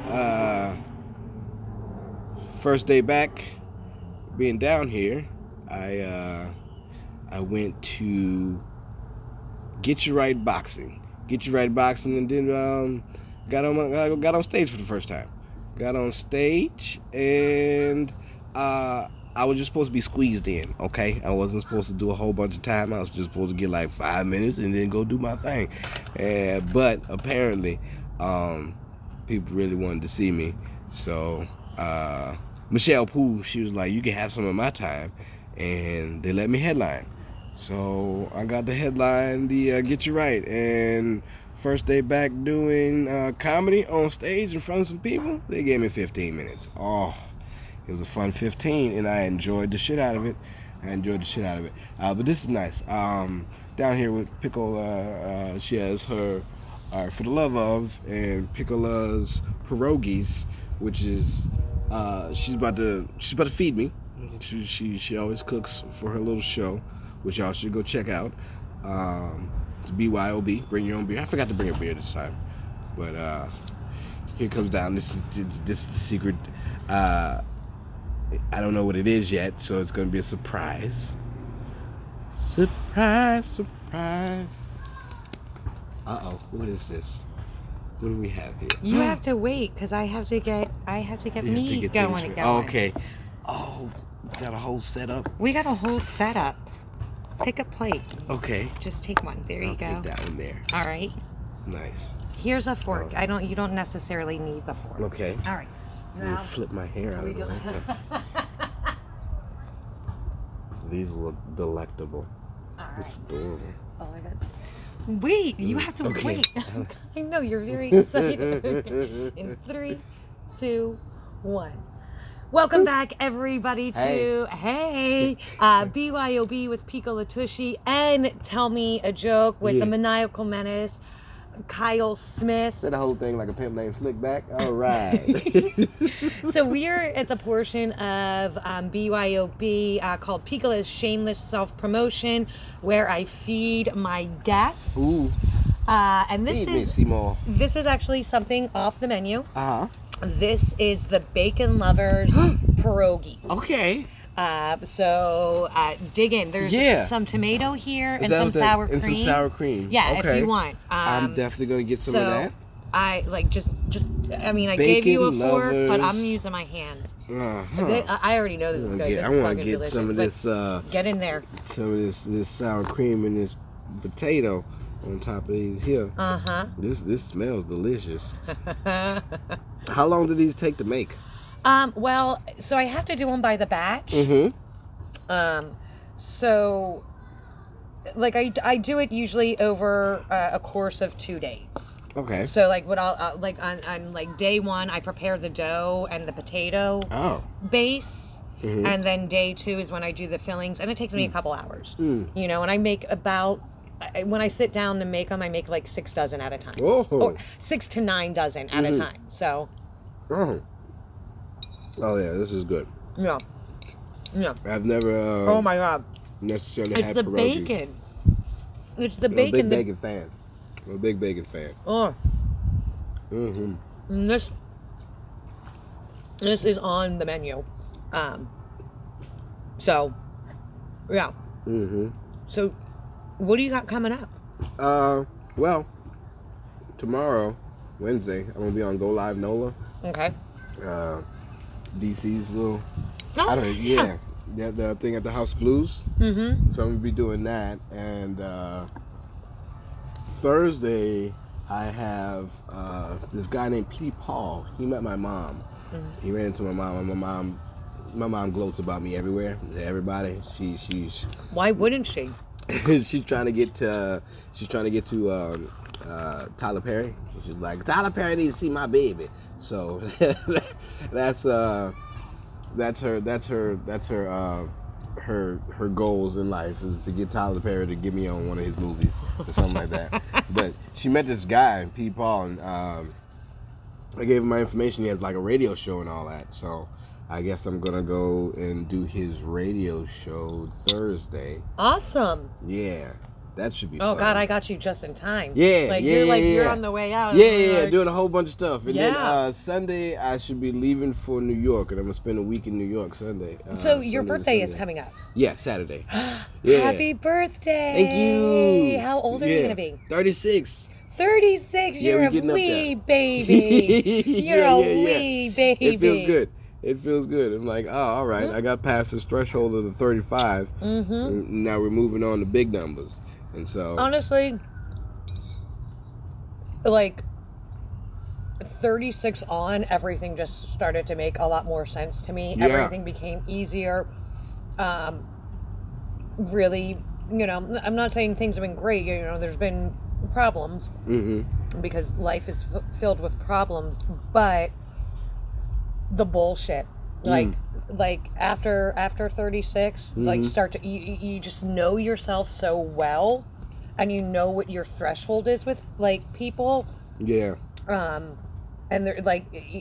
First day back, being down here, I went to Get You Right Boxing, and then got on stage for the first time. Got on stage, and I was just supposed to be squeezed in, okay? I wasn't supposed to do a whole bunch of time. I was just supposed to get like 5 minutes and then go do my thing. But apparently, people really wanted to see me. So Michelle Poole, she was like, you can have some of my time. And they let me headline. So I got to headline the Get You Right. And first day back doing comedy on stage in front of some people, they gave me 15 minutes. Oh, it was a fun 15, and I enjoyed the shit out of it. But this is nice. Down here with Pickle, she has her For the Love Of and Pickle's Pierogies, which is she's about to feed me. She always cooks for her little show, which y'all should go check out. It's BYOB, bring your own beer. I forgot to bring a beer this time, but here comes down. This is the secret. I don't know what it is yet, so it's gonna be a surprise. Surprise. What is this? What do we have here? You have to wait because I have to get me going again. Okay. Oh, got a whole setup. We got a whole setup. Pick a plate. Okay. Just take one. There you go. I'll take that one there. All right. Nice. Here's a fork. You don't necessarily need the fork. Okay. All right. Let me flip my hair out of the way. These look delectable. All right. It's adorable. Oh my God. Wait, you have to Okay. wait. I know you're very excited. In 3, 2, 1. Welcome back, everybody, to BYOB with Pico Latushi and Tell Me a Joke with the maniacal menace, Kyle Smith. Said the whole thing like a pimp named Slickback. All right. So we are at the portion of BYOB called Picola's Shameless Self-Promotion, where I feed my guests. Ooh. And this Feed me, is Seymour. this is actually something off the menu. Uh-huh. This is the Bacon Lovers pierogies. Okay. So dig in. There's some tomato here and some sour cream. And some sour cream. Yeah, okay. if you want. I'm definitely gonna get some of that. I like just. I mean, I Bacon gave you a fork, Lovers. but I'm using my hands. I already know this is good. This I is want fucking to get delicious. some of this. Get in there. Some of this sour cream and this potato on top of these here. This smells delicious. How long do these take to make? Well, so I have to do them by the batch. So, like I do it usually over a course of 2 days. Okay. So like what I'll like on like day 1 I prepare the dough and the potato base, and then day 2 is when I do the fillings, and it takes me a couple hours. You know, and I make about, when I sit down to make them, I make like 6 dozen at a time. Or 6 to 9 dozen at a time. So. Oh yeah, this is good. Yeah. I've never. Oh my God. Necessarily it's had the pierogies. bacon. It's the I'm bacon. a big bacon fan. I'm a big bacon fan. Oh. And this is on the menu. So, yeah. So, what do you got coming up? Well, tomorrow, Wednesday, I'm gonna be on Go Live NOLA. Okay. DC's little. Oh, I don't. Yeah. The thing at the House of Blues. So I'm gonna be doing that, and Thursday I have this guy named P. Paul. He met my mom. He ran into my mom, and my mom gloats about me everywhere to everybody. She's. Why wouldn't she? she's trying to get to Tyler Perry. She's like, Tyler Perry needs to see my baby. So that's her goals in life is to get Tyler Perry to get me on one of his movies or something like that. But she met this guy, Pete Paul, and I gave him my information. He has like a radio show and all that. So I guess I'm gonna go and do his radio show Thursday. Awesome. Yeah. That should be fun. Oh God, I got you just in time. You're on the way out. Yeah, doing a whole bunch of stuff. And then Sunday I should be leaving for New York, and I'm gonna spend a week in New York Sunday. So your birthday is coming up. Yeah, Saturday. Happy birthday. Thank you. How old are you gonna be? 36. 36. You're a wee baby. You're a wee baby. It feels good. It feels good. I'm like, oh, all right. I got past this threshold of the 35. And now we're moving on to big numbers. And so, honestly, like 36 on, everything just started to make a lot more sense to me. Yeah. Everything became easier. Really, I'm not saying things have been great. There's been problems because life is filled with problems, but the bullshit, like after 36, like start to you just know yourself so well, and you know what your threshold is with like people. Yeah. And they're like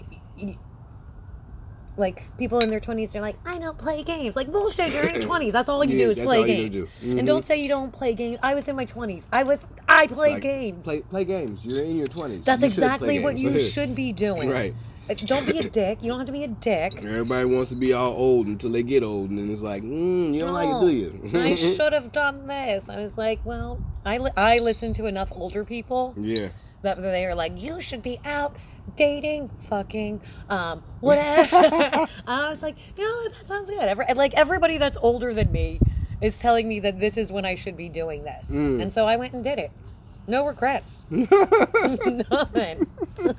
people in their 20s, they're like, I don't play games. Like, bullshit, you're in your 20s. That's all you do is play games. And don't say you don't play games. I was in my 20s. I played games. Play games. You're in your 20s. That's exactly what you should be doing. Right. Don't be a dick. You don't have to be a dick. Everybody wants to be all old until they get old, and then it's like, you don't like it, do you? I should have done this. I was like, well, I listen to enough older people. Yeah. That they are like, you should be out dating, fucking, whatever. And I was like, that sounds good. Everybody that's older than me is telling me that this is when I should be doing this. And so I went and did it. No regrets. Nothing.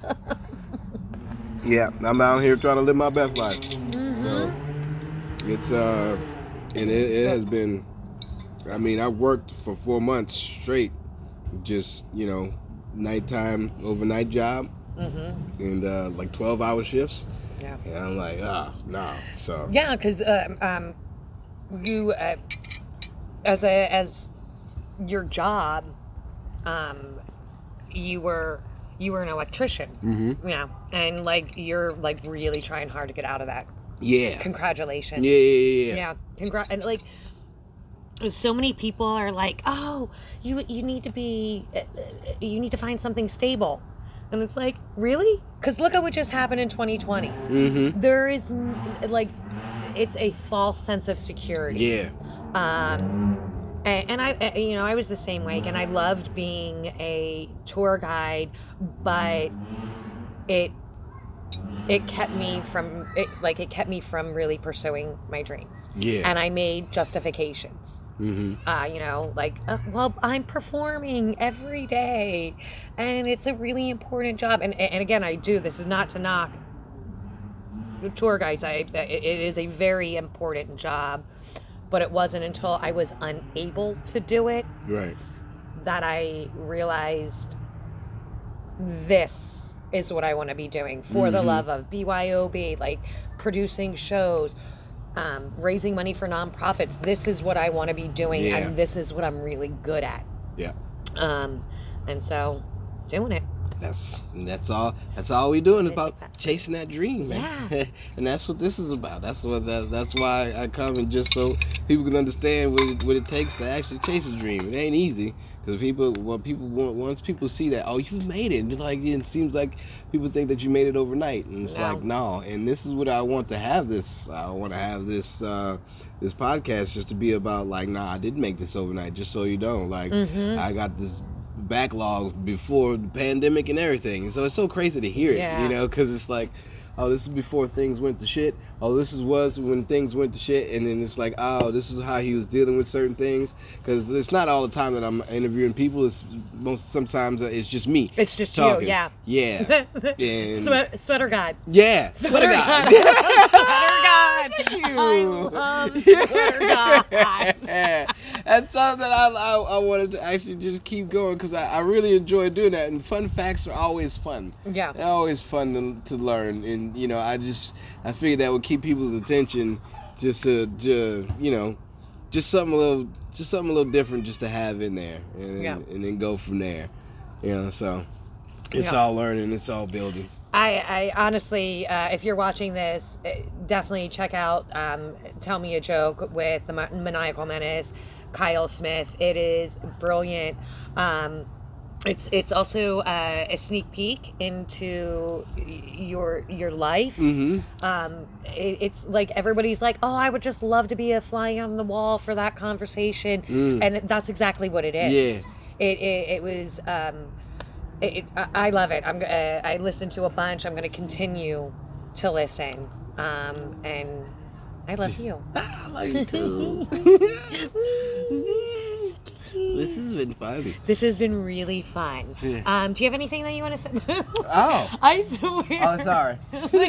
Yeah, I'm out here trying to live my best life. So it's and it has been. I mean, I worked for 4 months straight, just nighttime overnight job, and like 12-hour shifts. Yeah, and I'm like, no. So yeah, because you as your job, you were an electrician. Yeah, and like you're like really trying hard to get out of that. Yeah. Congratulations. Yeah. And like, so many people are like, oh, you need to find something stable, and it's like, really? Because look at what just happened in 2020. Mm-hmm. There is, it's a false sense of security. Yeah. And I was the same way, and I loved being a tour guide, but it kept me from really pursuing my dreams. Yeah. And I made justifications. Mm-hmm. Well, I'm performing every day, and it's a really important job. And again, this is not to knock tour guides. It is a very important job, but it wasn't until I was unable to do it that I realized this is what I want to be doing for the love of BYOB, like producing shows, raising money for nonprofits. This is what I want to be doing, and this is what I'm really good at. Yeah. And so doing it. That's all we're doing, about chasing that dream, man. Yeah. And that's what this is about. That's why I come, and just so people can understand what it takes to actually chase a dream. It ain't easy, because once people see that, oh, you've made it, it seems like people think that you made it overnight, and it's like, no. And this is what I want to have this. I want to have this this podcast just to be about, nah, I didn't make this overnight. Just so you know, I got this backlog before the pandemic and everything. So it's so crazy to hear it, because it's like, oh, this is before things went to shit. Oh, this was when things went to shit. And then it's like, oh, this is how he was dealing with certain things. Because it's not all the time that I'm interviewing people. Sometimes it's just me. It's just talking. you, yeah. Yeah. And Sweater God. Yeah. Sweater God. Sweater God. Thank you. I love Sweater God. That's something that I wanted to actually just keep going, because I really enjoy doing that. And fun facts are always fun. Yeah. They're always fun to learn. And, I figured that would keep people's attention, just something a little different just to have in there, and then go from there. So it's all learning, it's all building. I honestly, if you're watching this, definitely check out Tell Me a Joke with the Maniacal Menace, Kyle Smith. It is brilliant. It's also a sneak peek into your life. Mm-hmm. It's like everybody's like, oh, I would just love to be a fly on the wall for that conversation, and that's exactly what it is. Yeah. It was. I love it. I listened to a bunch. I'm going to continue to listen. And I love you. I love you too. This has been fun. This has been really fun. Yeah. Do you have anything that you want to say? Oh. I swear. Oh, sorry.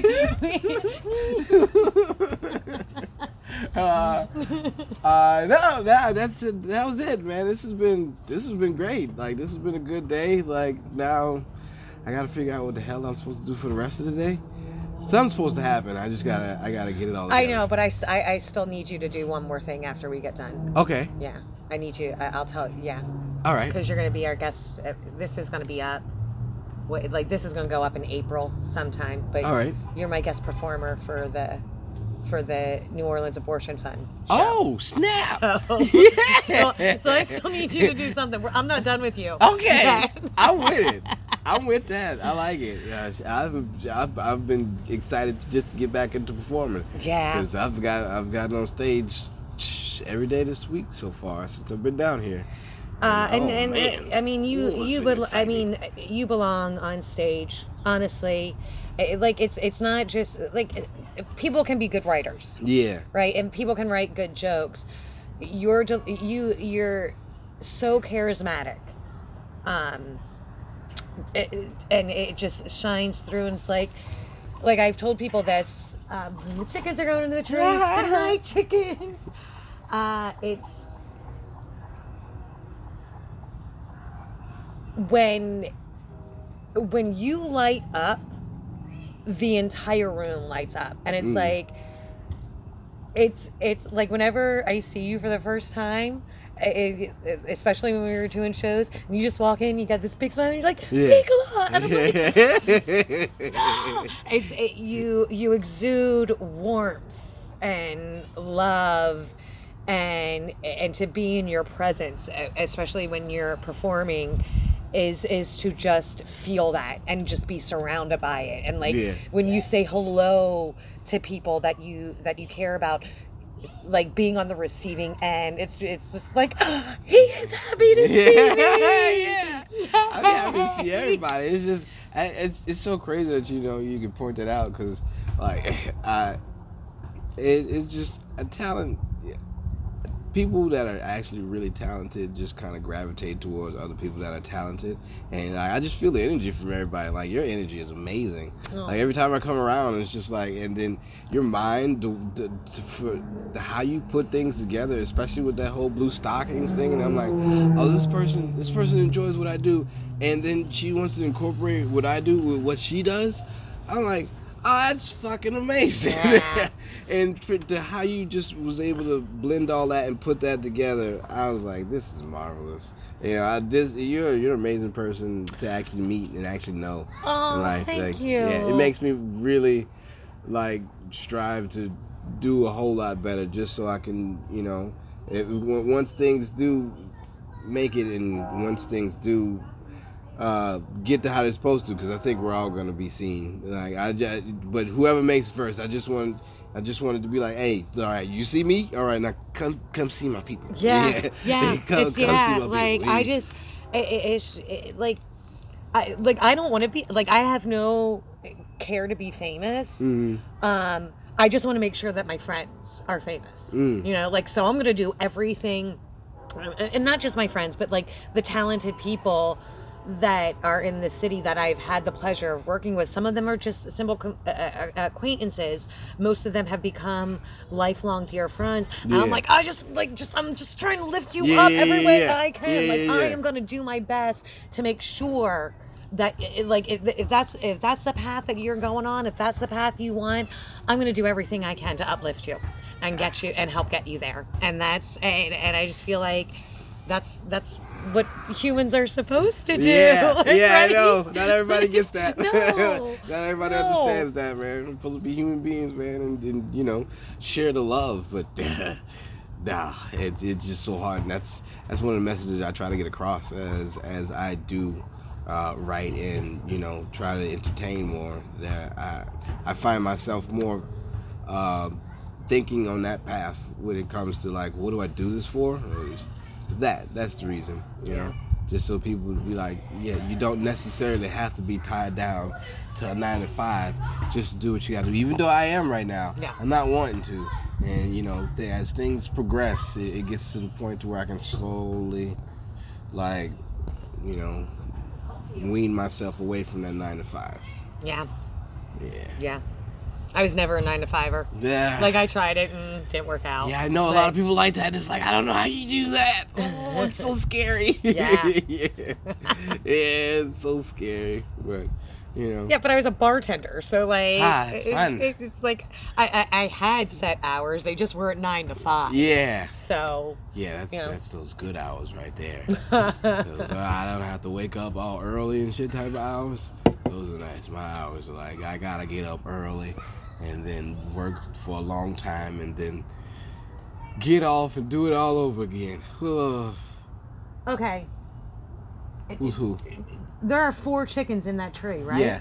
No, that's it. That was it, man. This has been great. This has been a good day. Now I gotta figure out what the hell I'm supposed to do for the rest of the day. Something's supposed to happen. I gotta get it all together. I know, but I still need you to do one more thing after we get done. Okay. Yeah, I need you. I'll tell. Yeah. All right. Because you're gonna be our guest. This is gonna be up. This is gonna go up in April sometime. But all right. You're my guest performer for the New Orleans Abortion Fund show. Oh, snap! So I still need you to do something. I'm not done with you. Okay, I'm with it. I'm with that. I like it. Gosh, I've been excited just to get back into performing. Yeah. Because I've gotten on stage every day this week so far since I've been down here. You belong on stage. Honestly, it's not just people can be good writers. Yeah. Right, and people can write good jokes. You're so charismatic. It just shines through, and it's like I've told people this. The chickens are going into the trees. Hi, chickens. It's when you light up, the entire room lights up, and it's it's like whenever I see you for the first time. Especially when we were doing shows, and you just walk in, you got this big smile, and you're like, Piccola! And I'm like, you exude warmth and love, and to be in your presence, especially when you're performing, is to just feel that and just be surrounded by it. And like Yeah. when you say hello to people that you care about, like being on the receiving end, it's just like, oh, he is happy to see me. Yeah. I'm happy to see everybody. It's just, it's so crazy that you can point that out, because like it's just a talent. People that are actually really talented just kind of gravitate towards other people that are talented, and like, I just feel the energy from everybody. Like, your energy is amazing. Oh. Like, every time I come around, it's just like, and then your mind, for how you put things together, especially with that whole blue stockings thing, and I'm like, oh, this person enjoys what I do, and then she wants to incorporate what I do with what she does. I'm like, oh, that's fucking amazing. Yeah. And to how you just was able to blend all that and put that together, I was like, this is marvelous. You're an amazing person to actually meet and actually know. Oh, Like, thank you. Yeah, it makes me really like strive to do a whole lot better, just so I can, once things do make it, and once things do get to how they're supposed to, because I think we're all gonna be seen. But whoever makes it first, I just wanted to be like, hey, all right, you see me? All right, now come see my people. Yeah. Come see my people. Like, I just, I don't want to be, like, I have no care to be famous. Mm-hmm. I just want to make sure that my friends are famous. So I'm going to do everything, and not just my friends, but like the talented people that are in the city that I've had the pleasure of working with. Some of them are just simple acquaintances. Most of them have become lifelong dear friends. And I'm like, I'm just trying to lift you up every way I can. I am going to do my best to make sure that if that's the path that you're going on, if that's the path you want, I'm going to do everything I can to uplift you and get you and help get you there. And I just feel like that's what humans are supposed to do. Yeah, right? I know. Not everybody gets that. No. Not everybody understands that, man. We're supposed to be human beings, man, and share the love. But nah, it's just so hard, and that's one of the messages I try to get across as I do write and try to entertain more. That I find myself more thinking on that path when it comes to, like, what do I do this for? That's the reason, you know, just so people would be like, yeah, you don't necessarily have to be tied down to a 9 to 5, just do what you got to do. Even though I am right now, I'm not wanting to. And as things progress, it gets to the point to where I can slowly, like, wean myself away from that 9 to 5. Yeah. I was never a 9 to 5er. Yeah. Like, I tried it and it didn't work out. Yeah, I know a lot of people like that. It's like, I don't know how you do that. Oh, it's so scary. Yeah. Yeah, it's so scary. But, Yeah, but I was a bartender, so like, it's fun. It's like I had set hours. They just weren't 9 to 5. Yeah. So. Yeah, that's those good hours right there. Those, I don't have to wake up all early and shit type of hours. Those are nice. My hours are like, I gotta get up early and then work for a long time and then get off and do it all over again. Okay. Who's who? There are 4 chickens in that tree, right? Yes.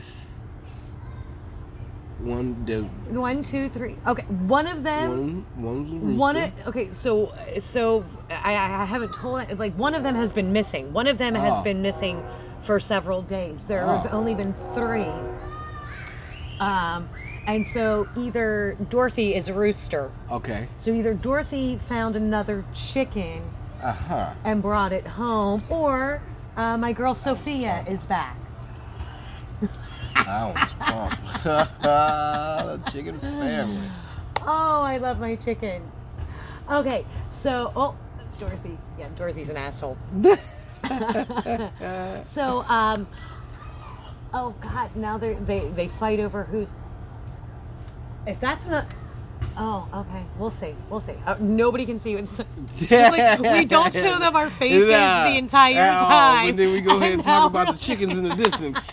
1, 2, 3. Okay, one of them. One's a rooster. Okay, so I haven't told it. Like, one of them has been missing. One of them has been missing for several days. There have only been 3. And so either Dorothy is a rooster. Okay. So either Dorothy found another chicken Uh-huh. and brought it home, or my girl Sophia is back. I was pumped. Chicken family. Oh, I love my chicken. Okay, so Dorothy. Yeah, Dorothy's an asshole. So oh God, now they fight over who's. If that's not. Oh, okay. We'll see. Nobody can see it. Like, we don't show them our faces the entire time. But then we go ahead and talk about the chickens in the distance.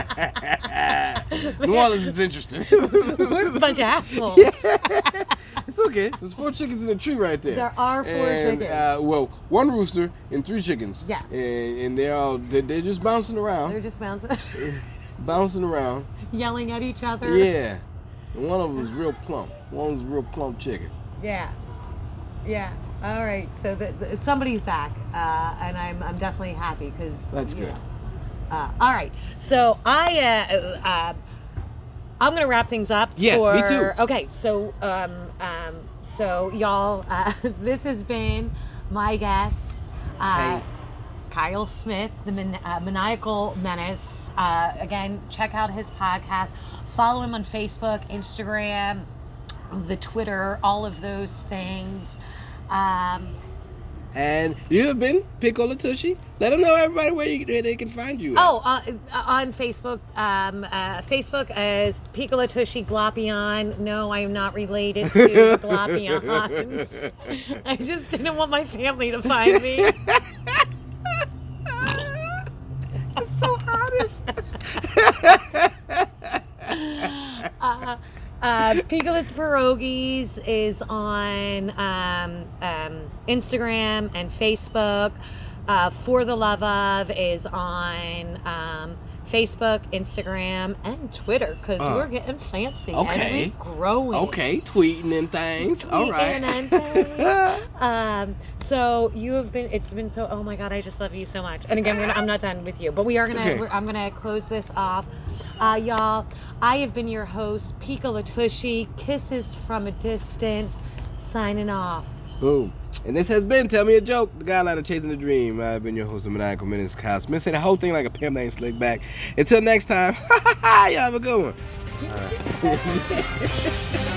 New Orleans is interesting. We're a bunch of assholes. It's okay. There's 4 chickens in a tree right there. There are 4 chickens. Well, 1 rooster and 3 chickens. Yeah. And they're just bouncing around. They're just Bouncing around. yelling at each other. Yeah. And one of them was real plump. One was a real plump chicken. Yeah. All right. So somebody's back, and I'm definitely happy because That's good. All right. So I'm gonna wrap things up. Yeah, me too. Okay. So so y'all, this has been my guest, Hey. Kyle Smith, the Maniacal Menace. Again, check out his podcast. Follow him on Facebook, Instagram, the Twitter, all of those things. And you have been Piccolo Tushy. Let them know, everybody, where they can find you. Oh, on Facebook. Facebook as Piccolo Tushy Glopion. No, I am not related to the Glopions. I just didn't want my family to find me. That's so honest. Picolis Pierogies is on Instagram and Facebook. For the Love of is on Facebook, Instagram, and Twitter because we're getting fancy and we're growing. Okay, tweeting and things. All right. And things. So it's been so, oh my God, I just love you so much. And again, I'm not done with you, but I'm gonna close this off. Y'all, I have been your host, Piccolo Tushy, kisses from a distance, signing off. Boom. And this has been Tell Me a Joke, the guideline of chasing the dream. I've been your host of Maniacal Menace, Kyle Smith. Say the whole thing like a pimp named Slick Back. Until next time, y'all have a good one. All right.